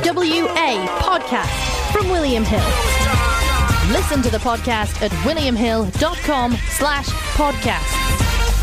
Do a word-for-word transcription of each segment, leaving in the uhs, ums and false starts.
W A podcast from William Hill. Listen to the podcast at williamhill.com slash podcasts.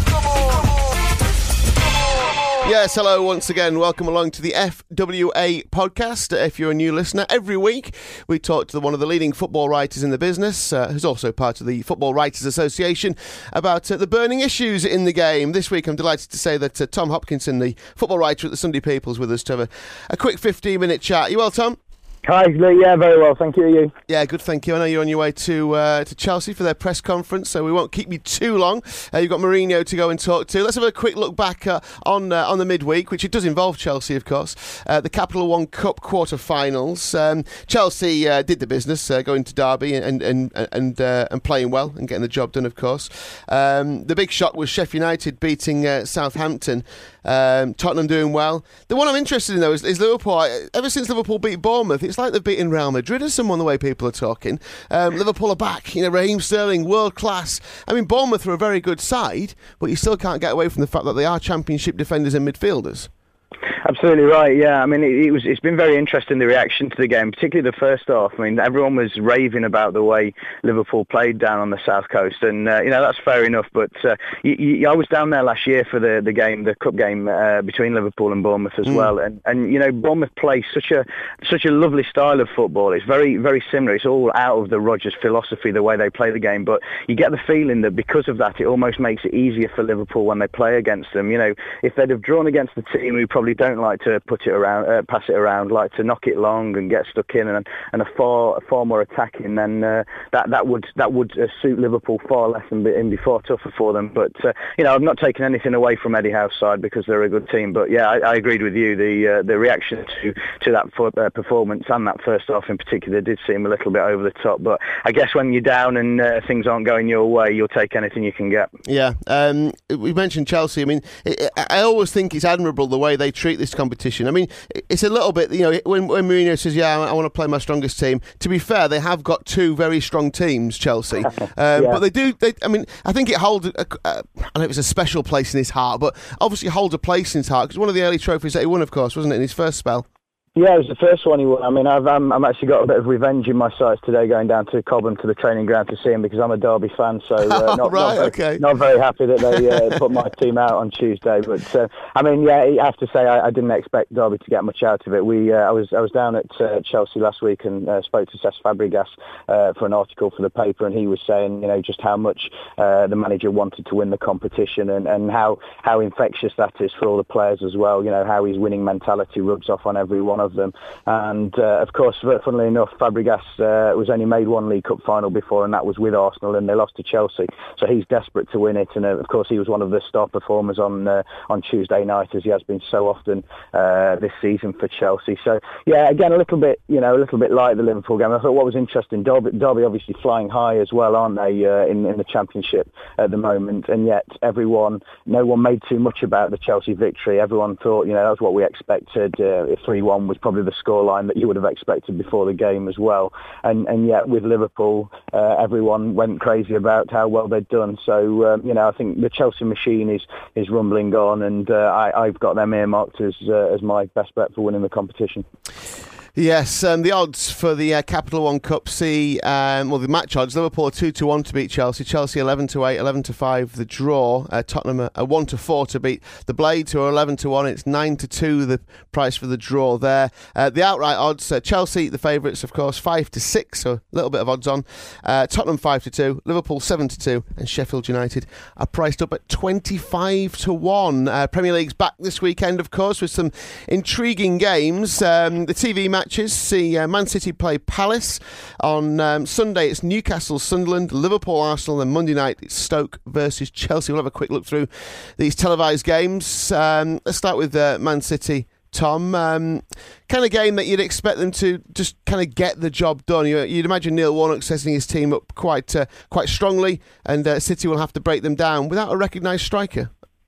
Yes, hello once again. Welcome along to the F W A podcast. If you're a new listener, every week we talk to one of the leading football writers in the business, uh, who's also part of the Football Writers Association, about uh, the burning issues in the game. This week I'm delighted to say that uh, Tom Hopkinson, the football writer at the Sunday People, is with us to have a, a quick fifteen minute chat. You well, Tom? Hi, Lee. Yeah, very well. Thank you. you? Yeah, good, thank you. I know you're on your way to uh, to Chelsea for their press conference, so we won't keep you too long. Uh, you've got Mourinho to go and talk to. Let's have a quick look back uh, on uh, on the midweek, which it does involve Chelsea, of course. Uh, the Capital One Cup quarter-finals. Um, Chelsea uh, did the business, uh, going to Derby and and and uh, and playing well and getting the job done, of course. Um, the big shock was Sheffield United beating uh, Southampton. Um, Tottenham doing well. The one I'm interested in, though, is, is Liverpool. I, ever since Liverpool beat Bournemouth, it's like they've beaten Real Madrid or someone, the way people are talking. Um, Liverpool are back. You know, Raheem Sterling, world class. I mean, Bournemouth are a very good side, but you still can't get away from the fact that they are championship defenders and midfielders. Absolutely right, yeah. I mean, it, it was, it's been very interesting, the reaction to the game, particularly the first half. I mean, everyone was raving about the way Liverpool played down on the South Coast, and, uh, you know, that's fair enough, but uh, you, you, I was down there last year for the, the game, the cup game uh, between Liverpool and Bournemouth as mm. well, and, and, you know, Bournemouth plays such a such a lovely style of football. It's very, very similar. It's all out of the Rodgers philosophy, the way they play the game, but you get the feeling that because of that, it almost makes it easier for Liverpool when they play against them. You know, if they'd have drawn against the team who probably don't like to put it around, uh, pass it around, like to knock it long and get stuck in, and and a far far more attacking, then uh, that that would that would uh, suit Liverpool far less and be, and be far tougher for them. But uh, you know, I've not taken anything away from Eddie Howe's side because they're a good team. But yeah, I, I agreed with you. The uh, the reaction to to that for, uh, performance and that first half in particular did seem a little bit over the top. But I guess when you're down and uh, things aren't going your way, you'll take anything you can get. Yeah, um, we mentioned Chelsea. I mean, it, I always think it's admirable the way they treat this competition. I mean, it's a little bit, you know, when, when Mourinho says, yeah, I want to play my strongest team, to be fair, they have got two very strong teams, Chelsea. Um, yeah. But they do, they, I mean, I think it holds, a, a, a, I don't know if it's a special place in his heart, but obviously holds a place in his heart, because one of the early trophies that he won, of course, wasn't it, in his first spell? Yeah, it was the first one he won. I mean, I've um, I'm actually got a bit of revenge in my sights today, going down to Cobham to the training ground to see him because I'm a Derby fan. So uh, oh, not, right, not, very, okay. not very happy that they uh, put my team out on Tuesday. But uh, I mean, yeah, I have to say I, I didn't expect Derby to get much out of it. We uh, I was I was down at uh, Chelsea last week and uh, spoke to Cesc Fabregas uh, for an article for the paper, and he was saying, you know, just how much uh, the manager wanted to win the competition and, and how how infectious that is for all the players as well. You know, how his winning mentality rubs off on every one of them. And, uh, of course, funnily enough, Fabregas uh, was only made one League Cup final before, and that was with Arsenal, and they lost to Chelsea. So he's desperate to win it. And, uh, of course, he was one of the star performers on uh, on Tuesday night, as he has been so often uh, this season for Chelsea. So, yeah, again, a little bit, you know, a little bit like the Liverpool game. I thought what was interesting, Derby, Derby obviously flying high as well, aren't they, uh, in, in the Championship at the moment. And yet everyone, no one made too much about the Chelsea victory. Everyone thought, you know, that was what we expected. Uh, three one was probably the scoreline that you would have expected before the game as well, and and yet with Liverpool, uh, everyone went crazy about how well they'd done. So um, you know, I think the Chelsea machine is is rumbling on, and uh, I, I've got them earmarked as uh, as my best bet for winning the competition. Yes, um, the odds for the uh, Capital One Cup see, um, well, the match odds, Liverpool are two to one to beat Chelsea, Chelsea eleven to eight, eleven to five the draw, uh, Tottenham are one to four to beat the Blades, who are eleven to one, it's nine to two the price for the draw there. Uh, the outright odds, uh, Chelsea, the favourites, of course, five to six, so a little bit of odds on, uh, Tottenham five to two, Liverpool seven to two, and Sheffield United are priced up at twenty-five to one. Uh, Premier League's back this weekend, of course, with some intriguing games. Um, the T V matches see uh, Man City play Palace. On um, Sunday it's Newcastle Sunderland, Liverpool Arsenal, and Monday night it's Stoke versus Chelsea. We'll have a quick look through these televised games. Um, let's start with uh, Man City. Tom, um, kind of game that you'd expect them to just kind of get the job done. You, you'd imagine Neil Warnock setting his team up quite uh, quite strongly, and uh, City will have to break them down without a recognised striker.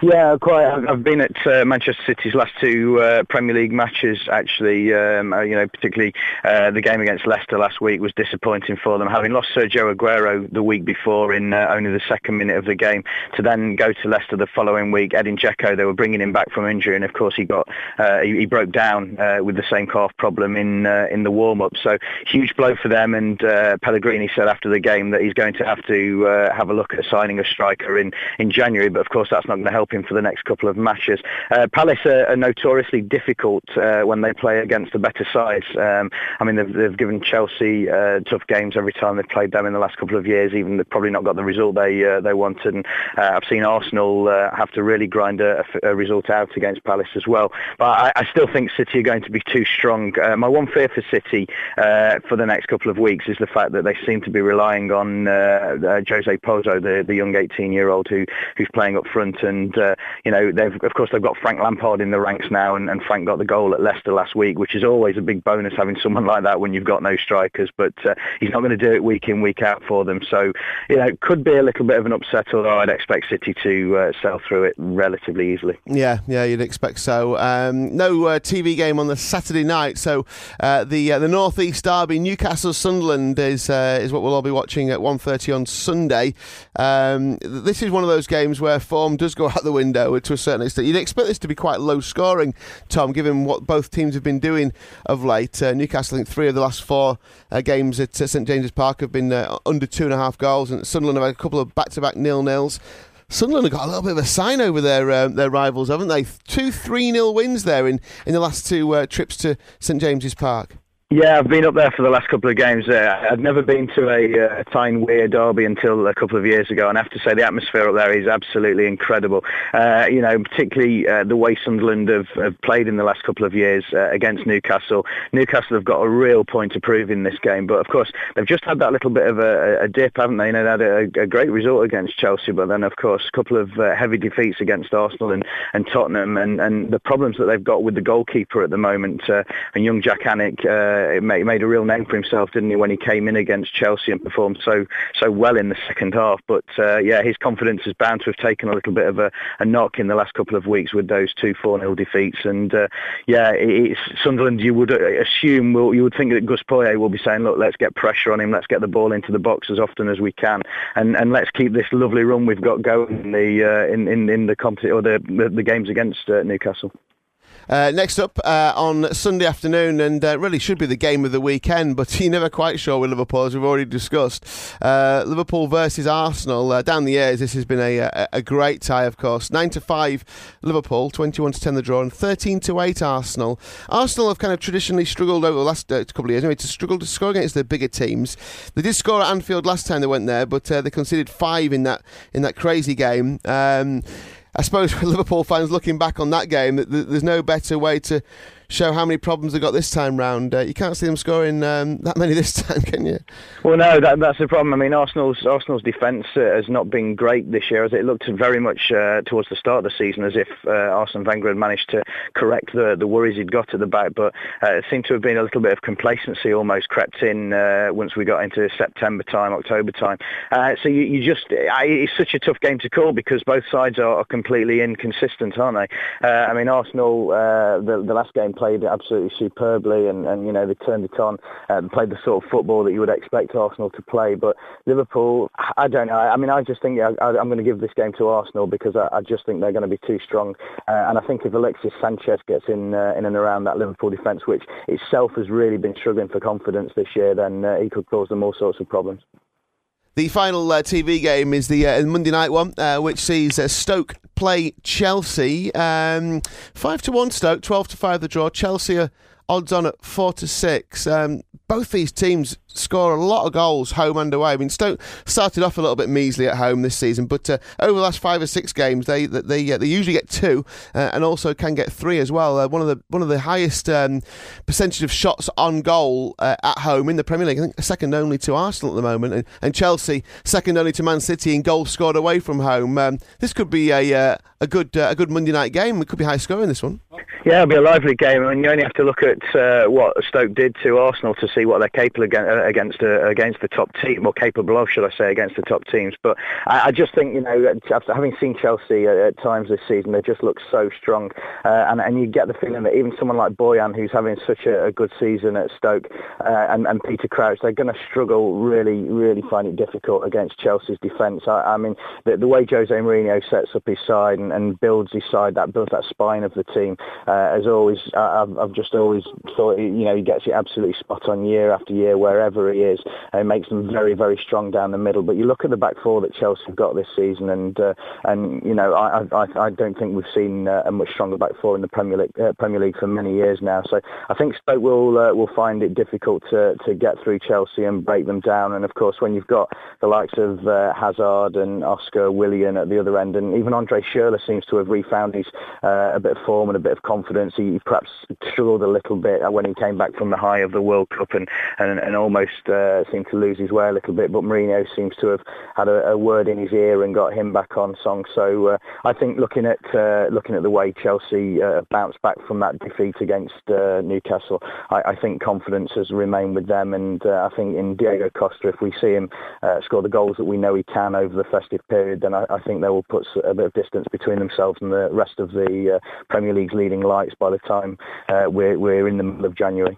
Yeah, quite. I've been at uh, Manchester City's last two uh, Premier League matches, actually. Um, uh, you know, particularly uh, the game against Leicester last week was disappointing for them. Having lost Sergio Aguero the week before in uh, only the second minute of the game, to then go to Leicester the following week, Edin Dzeko, they were bringing him back from injury, and of course he got uh, he, he broke down uh, with the same calf problem in uh, in the warm-up. So huge blow for them. And uh, Pellegrini said after the game that he's going to have to uh, have a look at signing a striker in in January. But of course that's not going to help him for the next couple of matches. Uh, Palace are, are notoriously difficult uh, when they play against the better sides. Um, I mean, they've, they've given Chelsea uh, tough games every time they've played them in the last couple of years. Even they've probably not got the result they uh, they wanted. And uh, I've seen Arsenal uh, have to really grind a, a result out against Palace as well. But I, I still think City are going to be too strong. Uh, my one fear for City uh, for the next couple of weeks is the fact that they seem to be relying on uh, uh, Jose Pozo, the, the young eighteen-year-old who who's playing up front. And uh, you know, they've of course they've got Frank Lampard in the ranks now, and, and Frank got the goal at Leicester last week, which is always a big bonus having someone like that when you've got no strikers. But uh, he's not going to do it week in, week out for them. So you know, it could be a little bit of an upset, although I'd expect City to uh, sail through it relatively easily. Yeah, yeah, you'd expect so. Um, no uh, T V game on the Saturday night, so uh, the uh, the North East derby, Newcastle Sunderland, is uh, is what we'll all be watching at one thirty on Sunday. Um, this is one of those games where form does go out the window to a certain extent. You'd expect this to be quite low scoring, Tom, given what both teams have been doing of late. Uh, Newcastle, I think three of the last four uh, games at uh, St James's Park have been uh, under two and a half goals, and Sunderland have had a couple of back-to-back nil-nils. Sunderland have got a little bit of a sign over their uh, their rivals, haven't they? Two three nil wins there in, in the last two uh, trips to St James's Park. Yeah, I've been up there for the last couple of games. Uh, I've never been to a, uh, a Tyne Weir derby until a couple of years ago, and I have to say the atmosphere up there is absolutely incredible. Uh, you know, particularly uh, the way Sunderland have, have played in the last couple of years uh, against Newcastle. Newcastle have got a real point to prove in this game, but of course they've just had that little bit of a, a dip, haven't they? You know, they had a, a great result against Chelsea, but then of course a couple of uh, heavy defeats against Arsenal and, and Tottenham, and, and the problems that they've got with the goalkeeper at the moment. Uh, and young Jack Hannick uh, It made, made a real name for himself, didn't he, when he came in against Chelsea and performed so so well in the second half. But uh, yeah, his confidence is bound to have taken a little bit of a, a knock in the last couple of weeks with those two four nil defeats. And uh, yeah, it's Sunderland, you would assume, will, you would think that Gus Poyet will be saying, look, let's get pressure on him, let's get the ball into the box as often as we can, and, and let's keep this lovely run we've got going in the uh, in, in in the competi- or the, the the games against uh, Newcastle. Uh, next up uh, on Sunday afternoon, and uh, really should be the game of the weekend, but you're never quite sure with Liverpool, as we've already discussed. Uh, Liverpool versus Arsenal. Uh, down the years, this has been a, a, a great tie, of course. nine to five Liverpool, twenty-one to ten the draw, and thirteen to eight Arsenal. Arsenal have kind of traditionally struggled over the last uh, couple of years anyway, to struggle to score against the bigger teams. They did score at Anfield last time they went there, but uh, they conceded five in that in that crazy game. Um, I suppose for Liverpool fans looking back on that game, there's no better way to show how many problems they got this time round. Uh, you can't see them scoring um, that many this time, can you? Well, no, that, that's the problem. I mean, Arsenal's Arsenal's defence uh, has not been great this year, as it looked very much uh, towards the start of the season as if uh, Arsene Wenger had managed to correct the, the worries he'd got at the back. But uh, it seemed to have been a little bit of complacency almost crept in uh, once we got into September time, October time. Uh, so you, you just, I, it's such a tough game to call because both sides are, are completely inconsistent, aren't they? Uh, I mean, Arsenal, uh, the, the last game played absolutely superbly, and, and you know, they turned it on, uh, played the sort of football that you would expect Arsenal to play. But Liverpool, I don't know. I mean, I just think yeah, I, I'm going to give this game to Arsenal because I, I just think they're going to be too strong. Uh, and I think if Alexis Sanchez gets in uh, in and around that Liverpool defence, which itself has really been struggling for confidence this year, then uh, he could cause them all sorts of problems. The final uh, T V game is the uh, Monday night one, uh, which sees uh, Stoke play Chelsea. Um, five to one Stoke, twelve to five the draw. Chelsea are odds on at four to six. Um, both these teams score a lot of goals home and away. I mean, Stoke started off a little bit measly at home this season, but uh, over the last five or six games, they they uh, they usually get two, uh, and also can get three as well. Uh, one of the one of the highest um, percentage of shots on goal uh, at home in the Premier League. I think second only to Arsenal at the moment, and, and Chelsea second only to Man City in goals scored away from home. Um, this could be a uh, a good uh, a good Monday night game. It could be high scoring, this one. Yeah, it'll be a lively game. I mean, you only have to look at uh, what Stoke did to Arsenal to see what they're capable against against, uh, against the top team, or capable of, should I say, against the top teams. But I, I just think, you know, after having seen Chelsea at, at times this season, they just look so strong, uh, and and you get the feeling that even someone like Boyan, who's having such a, a good season at Stoke, uh, and, and Peter Crouch, they're going to struggle, really, really find it difficult against Chelsea's defence. I, I mean, the, the way Jose Mourinho sets up his side and, and builds his side, that builds that spine of the team. Uh, as always, I've, I've just always thought, you know, he gets it absolutely spot on year after year wherever he is, and it makes them very, very strong down the middle. But you look at the back four that Chelsea have got this season, and uh, and you know, I, I I don't think we've seen uh, a much stronger back four in the Premier League uh, Premier League for many years now. So I think Stoke will uh, will find it difficult to to get through Chelsea and break them down. And of course, when you've got the likes of uh, Hazard and Oscar Willian at the other end, and even Andre Schürrle seems to have refound his uh, a bit of form and a bit of confidence. He perhaps struggled a little bit when he came back from the high of the World Cup and and, and almost uh, seemed to lose his way a little bit. But Mourinho seems to have had a, a word in his ear and got him back on song. So uh, I think looking at uh, looking at the way Chelsea uh, bounced back from that defeat against uh, Newcastle, I, I think confidence has remained with them. And uh, I think in Diego Costa, if we see him uh, score the goals that we know he can over the festive period, then I, I think they will put a bit of distance between themselves and the rest of the uh, Premier League's leading lights by the time uh, we're, we're in the middle of January.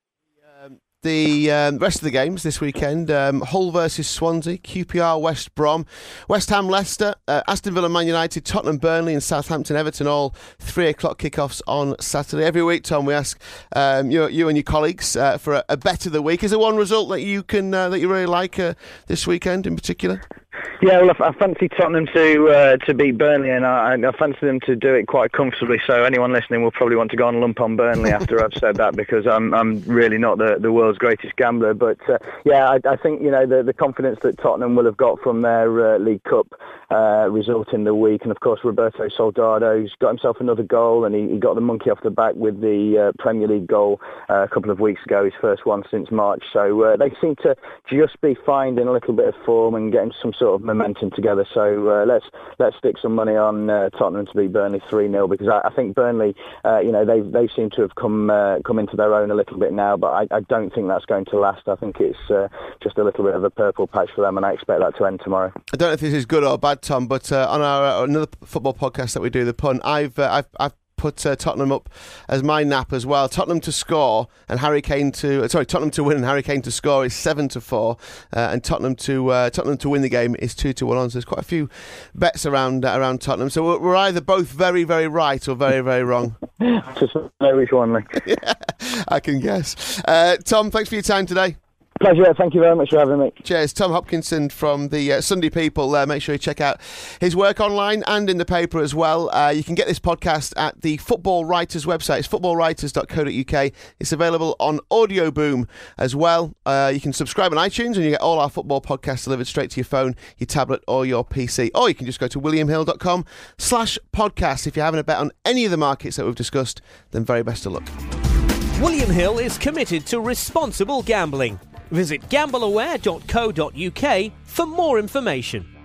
The um, rest of the games this weekend, um, Hull versus Swansea, Q P R West Brom, West Ham Leicester, uh, Aston Villa Man United, Tottenham Burnley and Southampton Everton, all three o'clock kickoffs on Saturday. Every week, Tom, we ask um, you, you and your colleagues uh, for a, a bet of the week. Is there one result that you can uh, that you really like uh, this weekend in particular? Yeah, well, I, I fancy Tottenham to uh, to beat Burnley, and I, I fancy them to do it quite comfortably. So anyone listening will probably want to go and lump on Burnley after I've said that, because I'm I'm really not the, the world's greatest gambler. But uh, yeah, I, I think, you know, the the confidence that Tottenham will have got from their uh, League Cup uh, result in the week, and of course Roberto Soldado's got himself another goal, and he, he got the monkey off the back with the uh, Premier League goal uh, a couple of weeks ago, his first one since March. So uh, they seem to just be finding a little bit of form and getting some sort of momentum together. So uh, let's let's stick some money on uh, Tottenham to beat Burnley three nil, because I, I think Burnley, uh, you know, they they seem to have come uh, come into their own a little bit now, but I, I don't think that's going to last. I think it's uh, just a little bit of a purple patch for them, and I expect that to end tomorrow. I don't know if this is good or bad, Tom, but uh, on our uh, another football podcast that we do, The Pun, I've uh, I've, I've put uh, Tottenham up as my nap as well. Tottenham to score and Harry Kane to uh, sorry Tottenham to win and Harry Kane to score is seven to four, uh, and Tottenham to uh, Tottenham to win the game is two to one on. So there's quite a few bets around uh, around Tottenham. So we're, we're either both very very right or very very wrong. Just know which one, Lee. Yeah, I can guess. Uh, Tom, thanks for your time today. Pleasure. Thank you very much for having me. Cheers. Tom Hopkinson from the uh, Sunday People. Uh, make sure you check out his work online and in the paper as well. Uh, you can get this podcast at the Football Writers website. It's football writers dot co dot uk. It's available on Audio Boom as well. Uh, you can subscribe on iTunes and you get all our football podcasts delivered straight to your phone, your tablet or your P C. Or you can just go to william hill dot com slash podcast. If you're having a bet on any of the markets that we've discussed, then very best of luck. William Hill is committed to responsible gambling. Visit gamble aware dot co dot uk for more information.